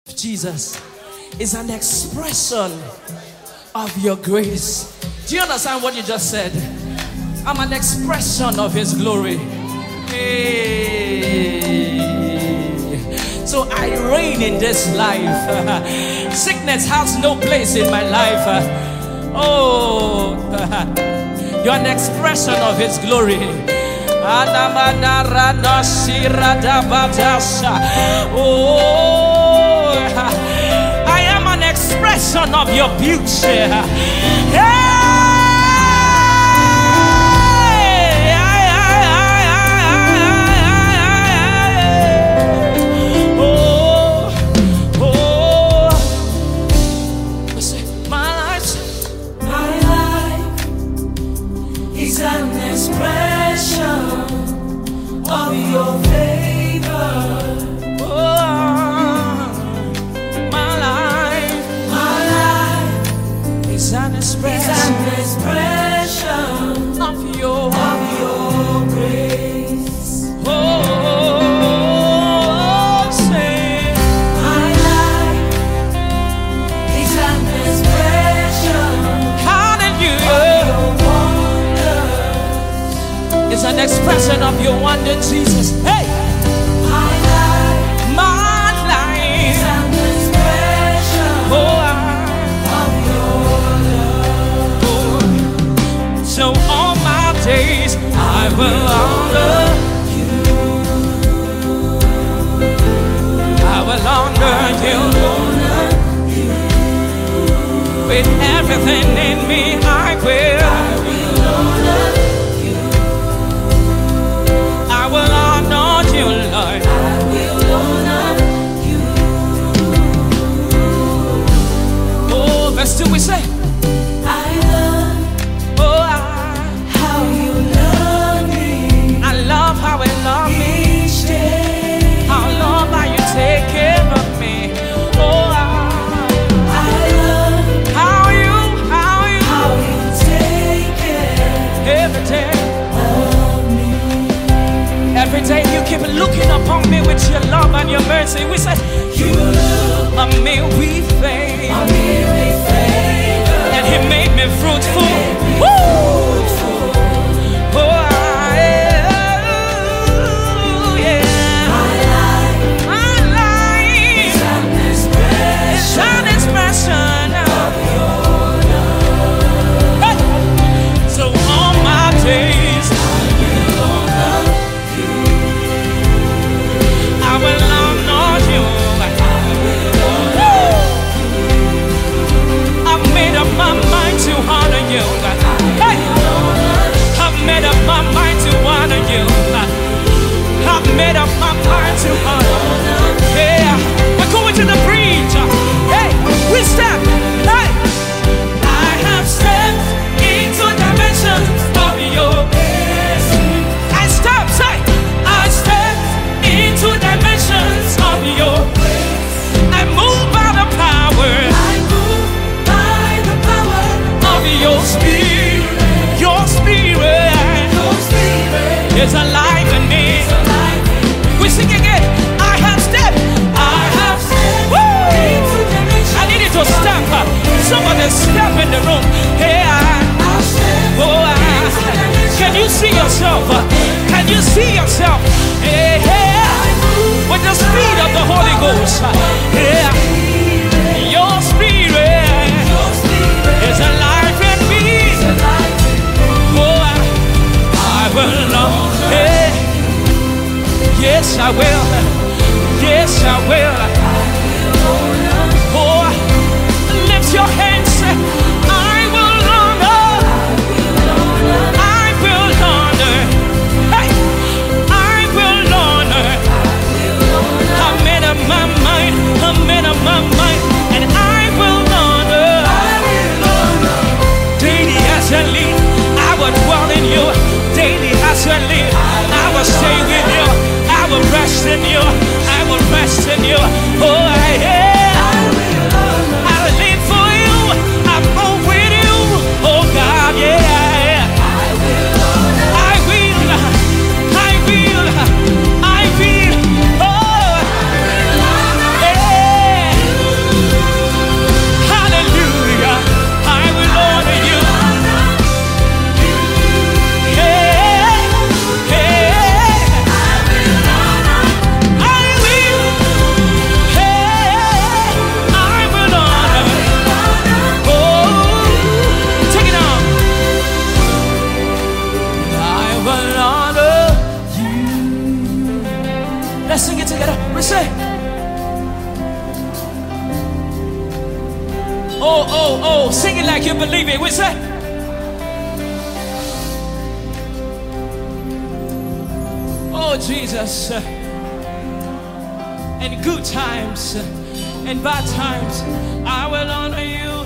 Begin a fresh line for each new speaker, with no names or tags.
Jesus is an expression of your grace. Do you understand what you just said? I'm an expression of his glory. Hey. So I reign in this life. Sickness has no place in my life. Oh, you're an expression of his glory. Oh, I am an expression of your beauty.
Of your favor,
my life is an expression of your
grace.
Oh, say
my life is an expression
hallelujah.
Of your wonders.
It's an expression of your wonder, Jesus. Hey! My life
is an expression of your love.
So all my days I will honor you. I will honor you. With everything in me I will
honor you.
I will honor you, Lord.
I will honor you.
Oh, verse 2 we say,
I love how you love me.
I love how you love me.
Each day.
I love how you take care of me. Oh,
I love
how you
take care
every day.
of me.
Every day you keep looking upon me with your love and your mercy. We say,
You look
on me with favor.
on me with favor.
And he made me fruitful. Woo! Oh, yeah.
My life
It's an expression
of your love.
Hey! So all my days
I will honor you.
I will honor you.
I will honor
Oh, oh, oh, sing it like you believe it. We say, oh Jesus, in good times and bad times, I will honor you.